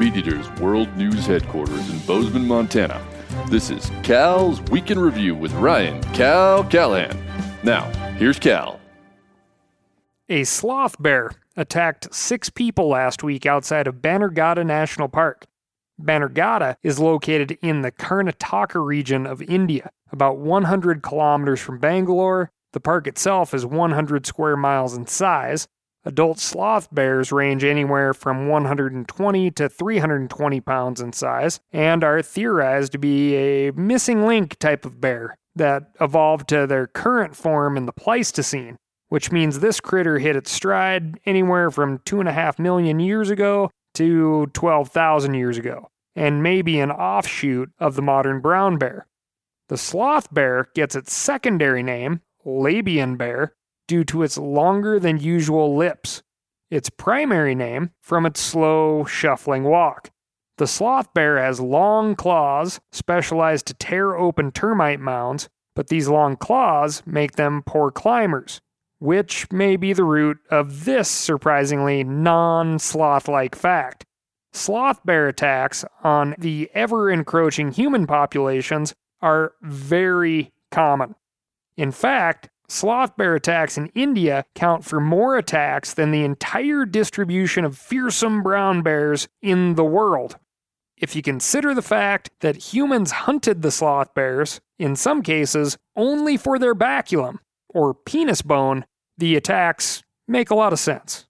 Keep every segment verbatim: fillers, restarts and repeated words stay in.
Weed Eaters World News Headquarters in Bozeman, Montana. This is Cal's Week in Review with Ryan Cal Callahan. Now, here's Cal. A sloth bear attacked six people last week outside of Bannerghatta National Park. Bannerghatta is located in the Karnataka region of India, about one hundred kilometers from Bangalore. The park itself is one hundred square miles in size. Adult sloth bears range anywhere from one hundred twenty to three hundred twenty pounds in size and are theorized to be a missing link type of bear that evolved to their current form in the Pleistocene, which means this critter hit its stride anywhere from two and a half million years ago to twelve thousand years ago, and maybe an offshoot of the modern brown bear. The sloth bear gets its secondary name, Labian bear, due to its longer than usual lips. Its primary name from its slow, shuffling walk. The sloth bear has long claws specialized to tear open termite mounds, but these long claws make them poor climbers, which may be the root of this surprisingly non-sloth-like fact. Sloth bear attacks on the ever-encroaching human populations are very common. In fact, sloth bear attacks in India count for more attacks than the entire distribution of fearsome brown bears in the world. If you consider the fact that humans hunted the sloth bears, in some cases, only for their baculum, or penis bone, the attacks make a lot of sense.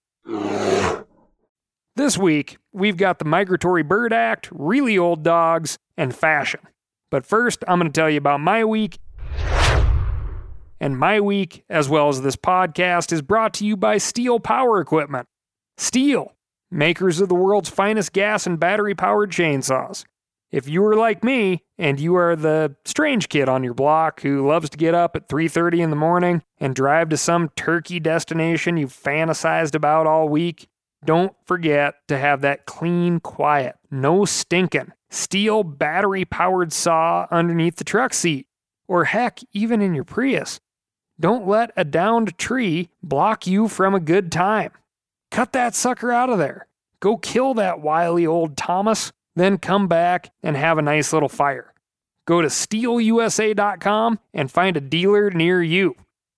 This week, we've got the Migratory Bird Act, really old dogs, and fashion. But first, I'm going to tell you about my week. And my week, as well as this podcast, is brought to you by Stihl Power Equipment. Stihl, makers of the world's finest gas and battery-powered chainsaws. If you are like me, and you are the strange kid on your block who loves to get up at three thirty in the morning and drive to some turkey destination you've fantasized about all week, don't forget to have that clean, quiet, no stinking Stihl battery-powered saw underneath the truck seat. Or heck, even in your Prius. Don't let a downed tree block you from a good time. Cut that sucker out of there. Go kill that wily old Thomas, then come back and have a nice little fire. Go to stihl u s a dot com and find a dealer near you.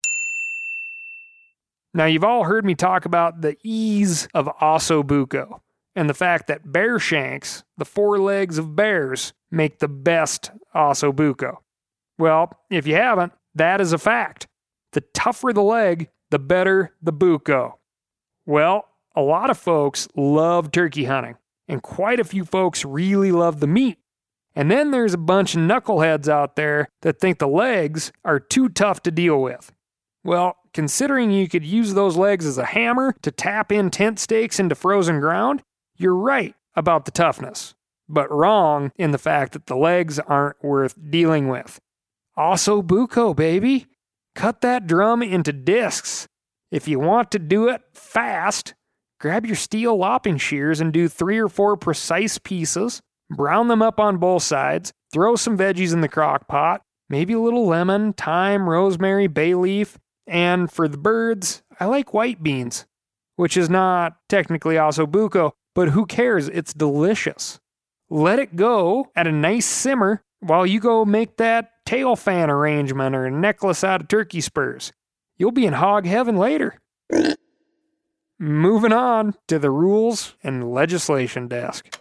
Now, you've all heard me talk about the ease of osso bucco and the fact that bear shanks, the forelegs of bears, make the best osso bucco. Well, if you haven't, that is a fact. The tougher the leg, the better the bucco. Well, a lot of folks love turkey hunting, and quite a few folks really love the meat. And then there's a bunch of knuckleheads out there that think the legs are too tough to deal with. Well, considering you could use those legs as a hammer to tap in tent stakes into frozen ground, you're right about the toughness, but wrong in the fact that the legs aren't worth dealing with. Osso bucco, baby. Cut that drum into discs. If you want to do it fast, grab your Stihl lopping shears and do three or four precise pieces, brown them up on both sides, throw some veggies in the crock pot, maybe a little lemon, thyme, rosemary, bay leaf, and for the birds, I like white beans, which is not technically osso bucco, but who cares? It's delicious. Let it go at a nice simmer while you go make that tail fan arrangement or a necklace out of turkey spurs. You'll be in hog heaven later. Moving on to the rules and legislation desk.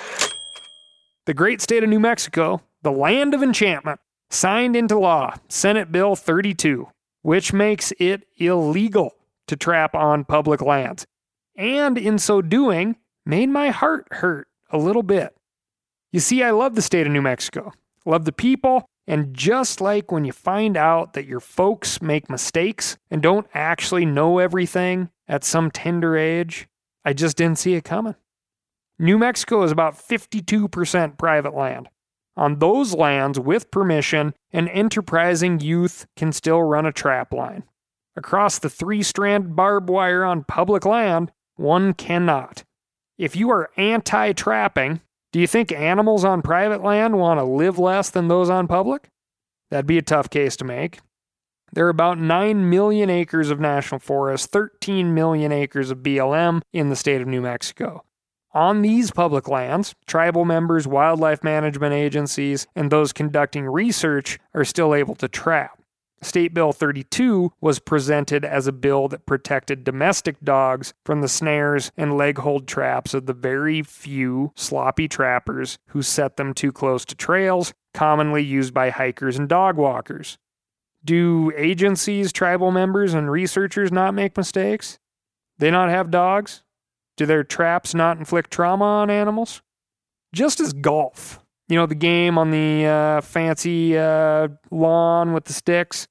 The great state of New Mexico, the land of enchantment, signed into law Senate Bill thirty-two, which makes it illegal to trap on public lands, and in so doing, made my heart hurt a little bit. You see, I love the state of New Mexico, love the people, and just like when you find out that your folks make mistakes and don't actually know everything at some tender age, I just didn't see it coming. New Mexico is about fifty-two percent private land. On those lands, with permission, an enterprising youth can still run a trap line. Across the three-strand barbed wire on public land, one cannot. If you are anti-trapping, do you think animals on private land want to live less than those on public? That'd be a tough case to make. There are about nine million acres of national forest, thirteen million acres of B L M in the state of New Mexico. On these public lands, tribal members, wildlife management agencies, and those conducting research are still able to trap. State Bill thirty-two was presented as a bill that protected domestic dogs from the snares and leg-hold traps of the very few sloppy trappers who set them too close to trails, commonly used by hikers and dog walkers. Do agencies, tribal members, and researchers not make mistakes? They not have dogs? Do their traps not inflict trauma on animals? Just as golf, you know, the game on the uh, fancy uh, lawn with the sticks,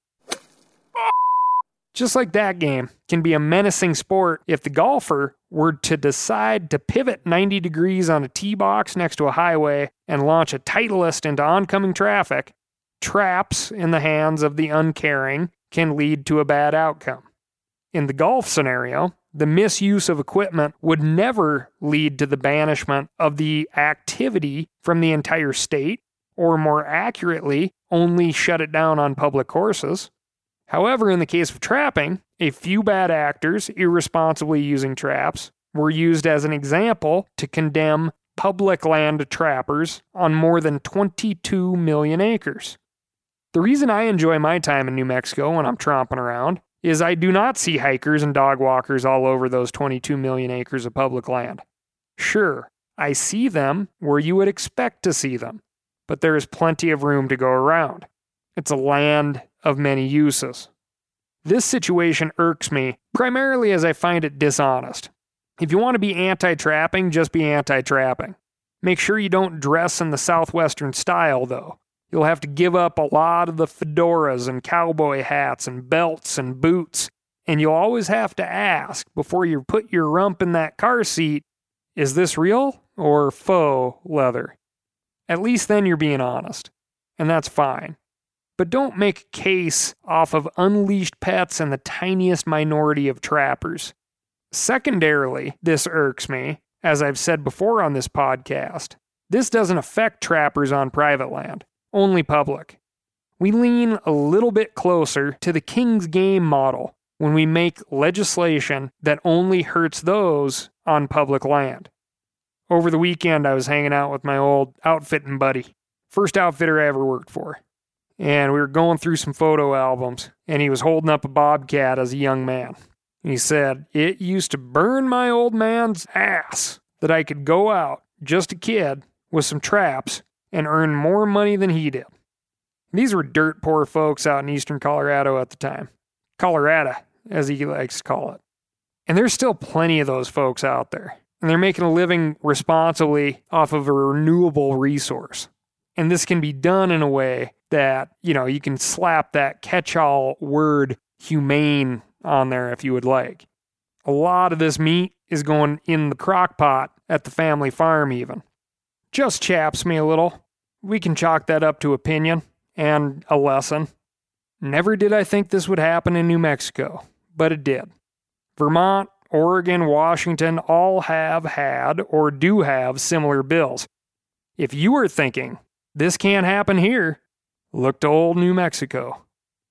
just like that game can be a menacing sport if the golfer were to decide to pivot ninety degrees on a tee box next to a highway and launch a Titleist into oncoming traffic. Traps in the hands of the uncaring can lead to a bad outcome. In the golf scenario, the misuse of equipment would never lead to the banishment of the activity from the entire state, or more accurately, only shut it down on public courses. However, in the case of trapping, a few bad actors irresponsibly using traps were used as an example to condemn public land trappers on more than twenty-two million acres. The reason I enjoy my time in New Mexico when I'm tromping around is I do not see hikers and dog walkers all over those twenty-two million acres of public land. Sure, I see them where you would expect to see them, but there is plenty of room to go around. It's a land of many uses. This situation irks me, primarily as I find it dishonest. If you want to be anti-trapping, just be anti-trapping. Make sure you don't dress in the Southwestern style, though. You'll have to give up a lot of the fedoras and cowboy hats and belts and boots, and you'll always have to ask before you put your rump in that car seat, is this real or faux leather? At least then you're being honest, and that's fine. But don't make a case off of unleashed pets and the tiniest minority of trappers. Secondarily, this irks me, as I've said before on this podcast. This doesn't affect trappers on private land, only public. We lean a little bit closer to the King's Game model when we make legislation that only hurts those on public land. Over the weekend, I was hanging out with my old outfitting buddy, first outfitter I ever worked for. And we were going through some photo albums, and he was holding up a bobcat as a young man. And he said, "It used to burn my old man's ass that I could go out, just a kid, with some traps, and earn more money than he did." These were dirt poor folks out in eastern Colorado at the time. Colorado, as he likes to call it. And there's still plenty of those folks out there. And they're making a living responsibly off of a renewable resource. And this can be done in a way that, you know, you can slap that catch-all word humane on there if you would like. A lot of this meat is going in the crock pot at the family farm even. Just chaps me a little. We can chalk that up to opinion and a lesson. Never did I think this would happen in New Mexico, but it did. Vermont, Oregon, Washington all have had or do have similar bills. If you are thinking, this can't happen here, look to old New Mexico.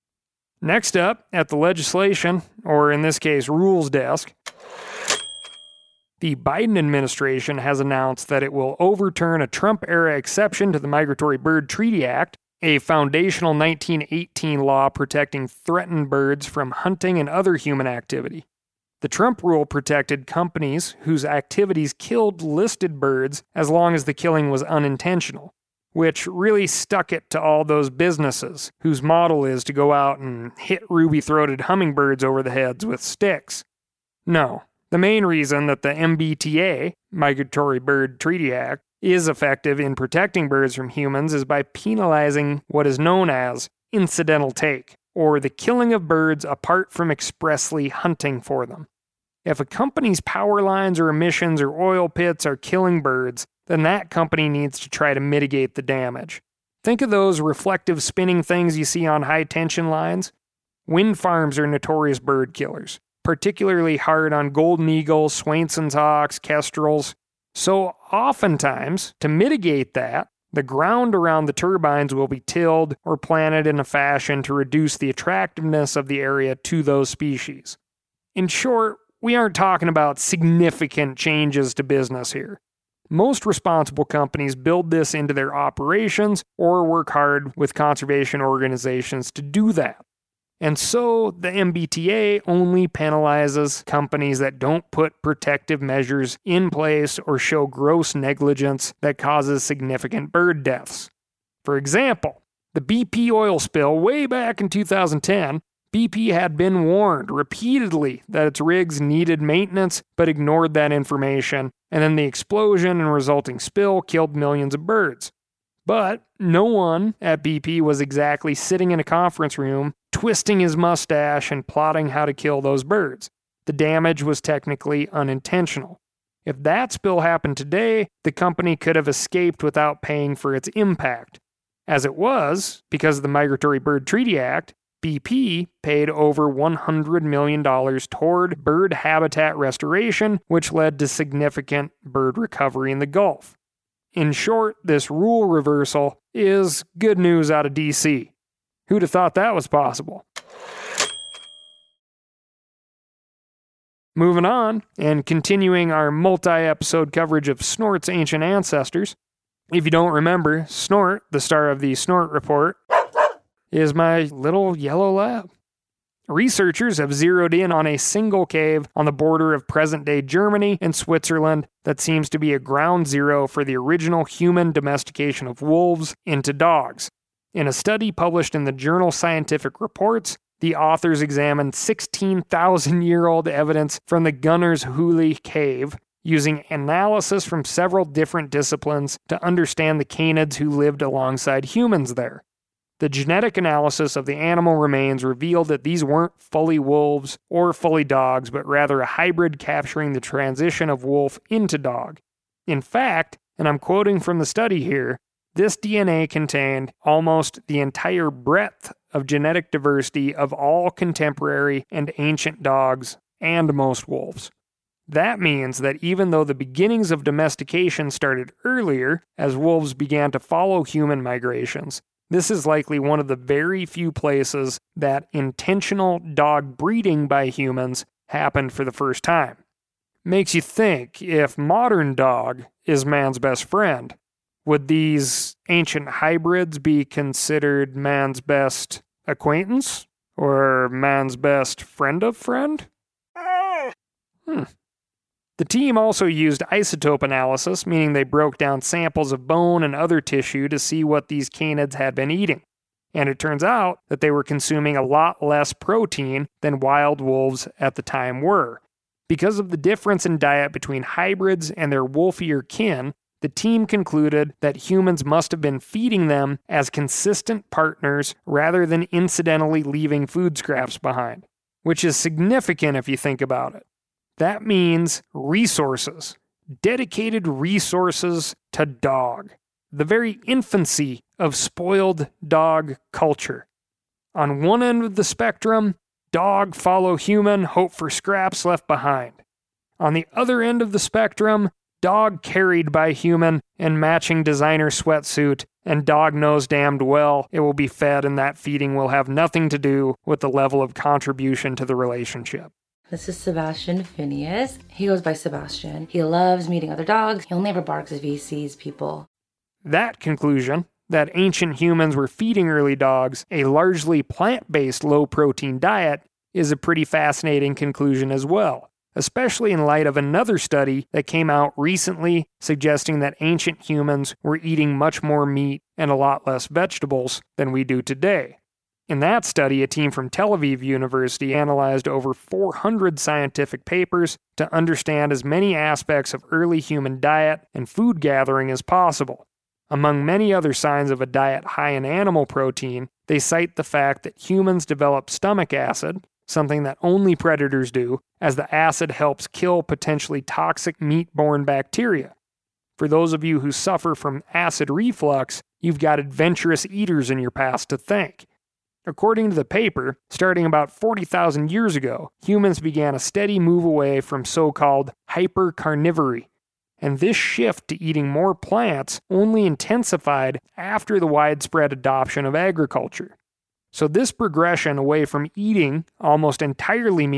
Next up, at the legislation, or in this case, rules desk, the Biden administration has announced that it will overturn a Trump-era exception to the Migratory Bird Treaty Act, a foundational nineteen eighteen law protecting threatened birds from hunting and other human activity. The Trump rule protected companies whose activities killed listed birds as long as the killing was unintentional, which really stuck it to all those businesses whose model is to go out and hit ruby-throated hummingbirds over the heads with sticks. No, the main reason that the M B T A, Migratory Bird Treaty Act, is effective in protecting birds from humans is by penalizing what is known as incidental take, or the killing of birds apart from expressly hunting for them. If a company's power lines or emissions or oil pits are killing birds, then that company needs to try to mitigate the damage. Think of those reflective spinning things you see on high-tension lines. Wind farms are notorious bird killers, particularly hard on golden eagles, Swainson's hawks, kestrels. So oftentimes, to mitigate that, the ground around the turbines will be tilled or planted in a fashion to reduce the attractiveness of the area to those species. In short, we aren't talking about significant changes to business here. Most responsible companies build this into their operations or work hard with conservation organizations to do that. And so the M B T A only penalizes companies that don't put protective measures in place or show gross negligence that causes significant bird deaths. For example, the B P oil spill way back in two thousand ten, B P had been warned repeatedly that its rigs needed maintenance but ignored that information, and then the explosion and resulting spill killed millions of birds. But no one at B P was exactly sitting in a conference room, twisting his mustache and plotting how to kill those birds. The damage was technically unintentional. If that spill happened today, the company could have escaped without paying for its impact. As it was, because of the Migratory Bird Treaty Act, B P paid over one hundred million dollars toward bird habitat restoration, which led to significant bird recovery in the Gulf. In short, this rule reversal is good news out of D C. Who'd have thought that was possible? Moving on, and continuing our multi-episode coverage of Snort's ancient ancestors. If you don't remember, Snort, the star of the Snort Report, is my little yellow lab. Researchers have zeroed in on a single cave on the border of present-day Germany and Switzerland that seems to be a ground zero for the original human domestication of wolves into dogs. In a study published in the journal Scientific Reports, the authors examined sixteen thousand year old evidence from the Gunners Hule Cave, using analysis from several different disciplines to understand the canids who lived alongside humans there. The genetic analysis of the animal remains revealed that these weren't fully wolves or fully dogs, but rather a hybrid capturing the transition of wolf into dog. In fact, and I'm quoting from the study here, this D N A contained almost the entire breadth of genetic diversity of all contemporary and ancient dogs and most wolves. That means that even though the beginnings of domestication started earlier, as wolves began to follow human migrations, this is likely one of the very few places that intentional dog breeding by humans happened for the first time. Makes you think, if modern dog is man's best friend, would these ancient hybrids be considered man's best acquaintance? Or man's best friend of friend? Hmm. The team also used isotope analysis, meaning they broke down samples of bone and other tissue to see what these canids had been eating. And it turns out that they were consuming a lot less protein than wild wolves at the time were. Because of the difference in diet between hybrids and their wolfier kin, the team concluded that humans must have been feeding them as consistent partners rather than incidentally leaving food scraps behind, which is significant if you think about it. That means resources, dedicated resources to dog, the very infancy of spoiled dog culture. On one end of the spectrum, dog follow human, hope for scraps left behind. On the other end of the spectrum, dog carried by human and matching designer sweatsuit, and dog knows damned well it will be fed and that feeding will have nothing to do with the level of contribution to the relationship. This is Sebastian Phineas. He goes by Sebastian. He loves meeting other dogs. He only ever barks if he sees people. That conclusion, that ancient humans were feeding early dogs a largely plant-based low-protein diet, is a pretty fascinating conclusion as well, especially in light of another study that came out recently suggesting that ancient humans were eating much more meat and a lot less vegetables than we do today. In that study, a team from Tel Aviv University analyzed over four hundred scientific papers to understand as many aspects of early human diet and food gathering as possible. Among many other signs of a diet high in animal protein, they cite the fact that humans develop stomach acid, something that only predators do, as the acid helps kill potentially toxic meat-borne bacteria. For those of you who suffer from acid reflux, you've got adventurous eaters in your past to thank. According to the paper, starting about forty thousand years ago, humans began a steady move away from so-called hypercarnivory, and this shift to eating more plants only intensified after the widespread adoption of agriculture. So this progression away from eating almost entirely meat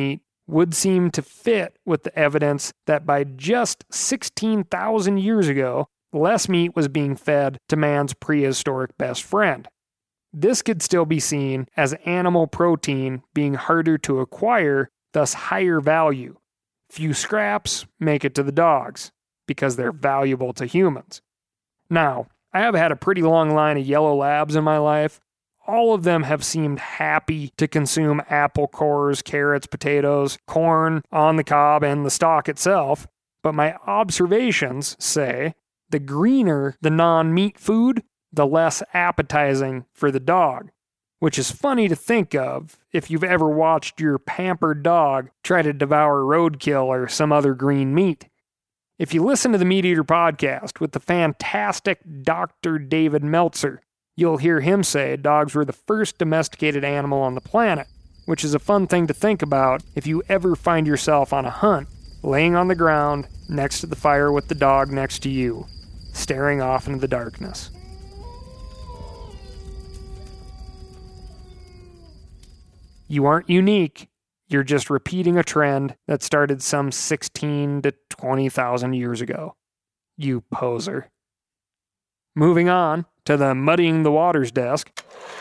would seem to fit with the evidence that by just sixteen thousand years ago, less meat was being fed to man's prehistoric best friend. This could still be seen as animal protein being harder to acquire, thus higher value. Few scraps make it to the dogs, because they're valuable to humans. Now, I have had a pretty long line of yellow labs in my life. All of them have seemed happy to consume apple cores, carrots, potatoes, corn, on the cob, and the stalk itself. But my observations say the greener the non-meat food, the less appetizing for the dog. Which is funny to think of if you've ever watched your pampered dog try to devour roadkill or some other green meat. If you listen to the Meat Eater podcast with the fantastic Doctor David Meltzer, you'll hear him say dogs were the first domesticated animal on the planet, which is a fun thing to think about if you ever find yourself on a hunt, laying on the ground next to the fire with the dog next to you, staring off into the darkness. You aren't unique. You're just repeating a trend that started some sixteen to twenty thousand years ago. You poser. Moving on to the Muddying the Waters desk.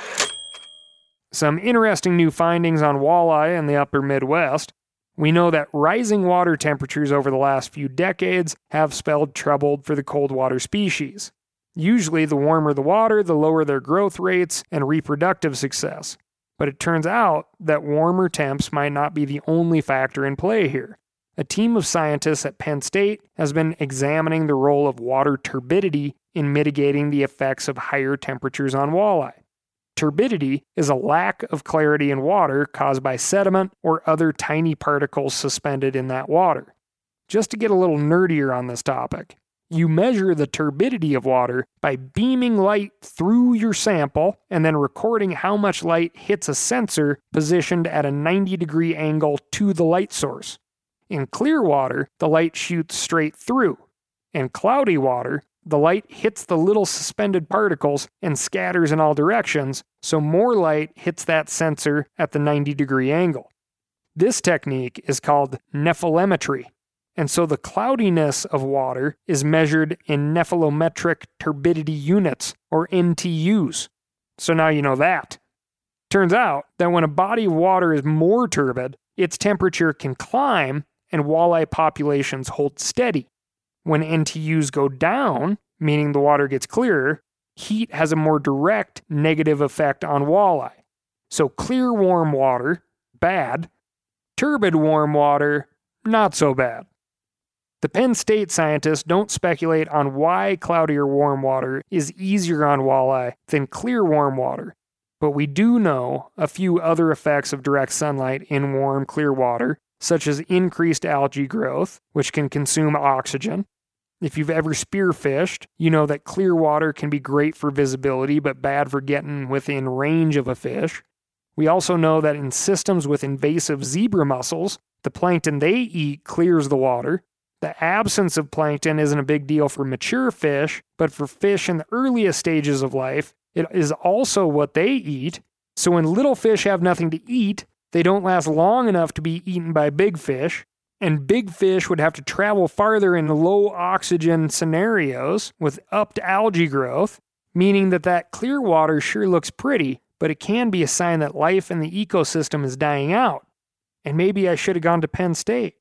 Some interesting new findings on walleye in the upper Midwest. We know that rising water temperatures over the last few decades have spelled trouble for the cold water species. Usually, the warmer the water, the lower their growth rates and reproductive success. But it turns out that warmer temps might not be the only factor in play here. A team of scientists at Penn State has been examining the role of water turbidity in mitigating the effects of higher temperatures on walleye. Turbidity is a lack of clarity in water caused by sediment or other tiny particles suspended in that water. Just to get a little nerdier on this topic, you measure the turbidity of water by beaming light through your sample and then recording how much light hits a sensor positioned at a ninety degree angle to the light source. In clear water, the light shoots straight through. In cloudy water, the light hits the little suspended particles and scatters in all directions, so more light hits that sensor at the ninety degree angle. This technique is called nephelometry. And so the cloudiness of water is measured in nephelometric turbidity units, or N T Us. So now you know that. Turns out that when a body of water is more turbid, its temperature can climb and walleye populations hold steady. When N T Us go down, meaning the water gets clearer, heat has a more direct negative effect on walleye. So clear warm water, bad. Turbid warm water, not so bad. The Penn State scientists don't speculate on why cloudier warm water is easier on walleye than clear warm water, but we do know a few other effects of direct sunlight in warm, clear water, such as increased algae growth, which can consume oxygen. If you've ever spearfished, you know that clear water can be great for visibility but bad for getting within range of a fish. We also know that in systems with invasive zebra mussels, the plankton they eat clears the water. The absence of plankton isn't a big deal for mature fish, but for fish in the earliest stages of life, it is also what they eat. So when little fish have nothing to eat, they don't last long enough to be eaten by big fish, and big fish would have to travel farther in low oxygen scenarios with upped algae growth, meaning that that clear water sure looks pretty, but it can be a sign that life in the ecosystem is dying out. And maybe I should have gone to Penn State.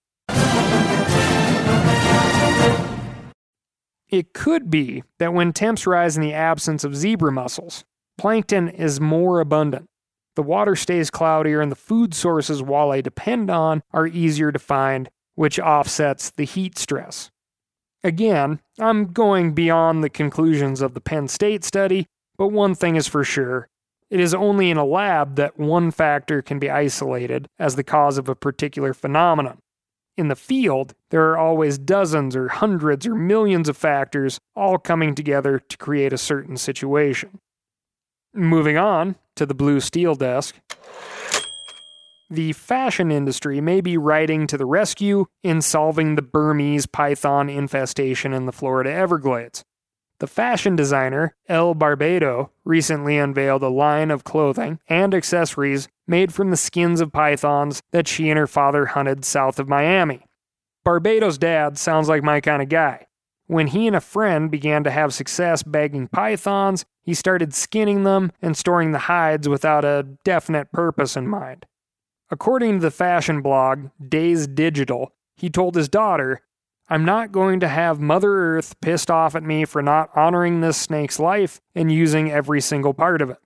It could be that when temps rise in the absence of zebra mussels, plankton is more abundant. The water stays cloudier and the food sources walleye depend on are easier to find, which offsets the heat stress. Again, I'm going beyond the conclusions of the Penn State study, but one thing is for sure. It is only in a lab that one factor can be isolated as the cause of a particular phenomenon. In the field, there are always dozens or hundreds or millions of factors all coming together to create a certain situation. Moving on to the blue steel desk. The fashion industry may be riding to the rescue in solving the Burmese python infestation in the Florida Everglades. The fashion designer, Elle Barbado, recently unveiled a line of clothing and accessories made from the skins of pythons that she and her father hunted south of Miami. Barbados' dad sounds like my kind of guy. When he and a friend began to have success bagging pythons, he started skinning them and storing the hides without a definite purpose in mind. According to the fashion blog Days Digital, he told his daughter, "I'm not going to have Mother Earth pissed off at me for not honoring this snake's life and using every single part of it."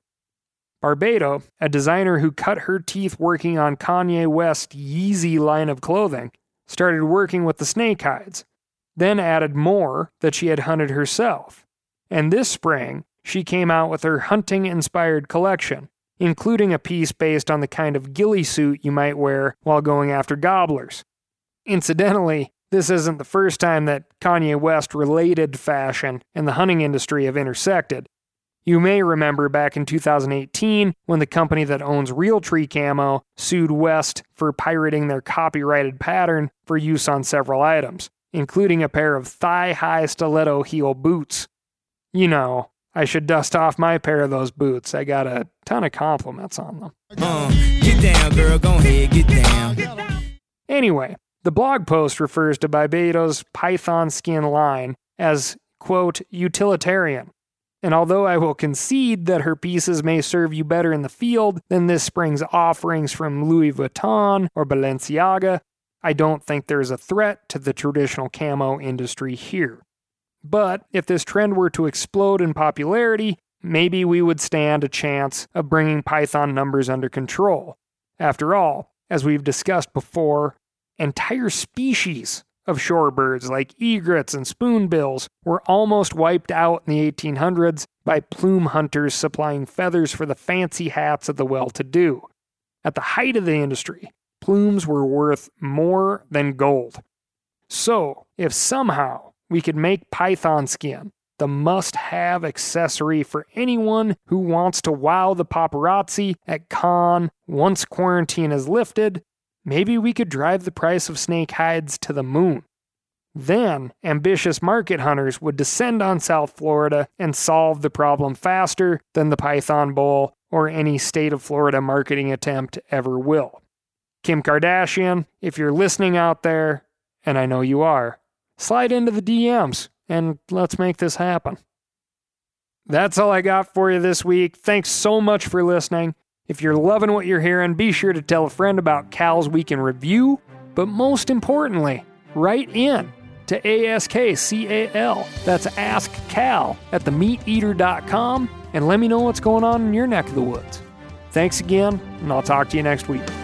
Barbado, a designer who cut her teeth working on Kanye West's Yeezy line of clothing, started working with the snake hides, then added more that she had hunted herself. And this spring, she came out with her hunting-inspired collection, including a piece based on the kind of ghillie suit you might wear while going after gobblers. Incidentally, this isn't the first time that Kanye West-related fashion and the hunting industry have intersected. You may remember back in two thousand eighteen when the company that owns Realtree Camo sued West for pirating their copyrighted pattern for use on several items, including a pair of thigh-high stiletto heel boots. You know, I should dust off my pair of those boots. I got a ton of compliments on them. Uh, get down, girl. Go ahead, get down. Anyway, the blog post refers to Barbados' python skin line as, quote, utilitarian. And although I will concede that her pieces may serve you better in the field than this spring's offerings from Louis Vuitton or Balenciaga, I don't think there's a threat to the traditional camo industry here. But if this trend were to explode in popularity, maybe we would stand a chance of bringing python numbers under control. After all, as we've discussed before, entire species of shorebirds like egrets and spoonbills were almost wiped out in the eighteen hundreds by plume hunters supplying feathers for the fancy hats of the well-to-do. At the height of the industry, plumes were worth more than gold. So, if somehow we could make python skin the must-have accessory for anyone who wants to wow the paparazzi at Cannes once quarantine is lifted, maybe we could drive the price of snake hides to the moon. Then, ambitious market hunters would descend on South Florida and solve the problem faster than the Python Bowl or any state of Florida marketing attempt ever will. Kim Kardashian, if you're listening out there, and I know you are, slide into the D Ms and let's make this happen. That's all I got for you this week. Thanks so much for listening. If you're loving what you're hearing, be sure to tell a friend about Cal's Week in Review, but most importantly, write in to A S K C A L, that's Ask Cal, at the meat eater dot com, and let me know what's going on in your neck of the woods. Thanks again, and I'll talk to you next week.